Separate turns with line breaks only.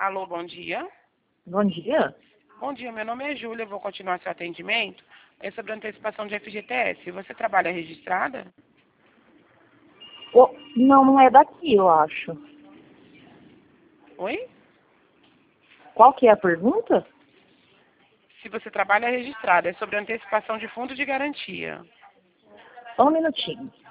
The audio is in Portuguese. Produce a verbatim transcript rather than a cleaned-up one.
Alô, bom dia.
Bom dia.
Bom dia, meu nome é Júlia, eu vou continuar seu atendimento. É sobre antecipação de F G T S. Você trabalha registrada?
Oh, não, não é daqui, eu acho.
Oi?
Qual que é a pergunta?
Se você trabalha registrada, é sobre antecipação de fundo de garantia.
Só um minutinho.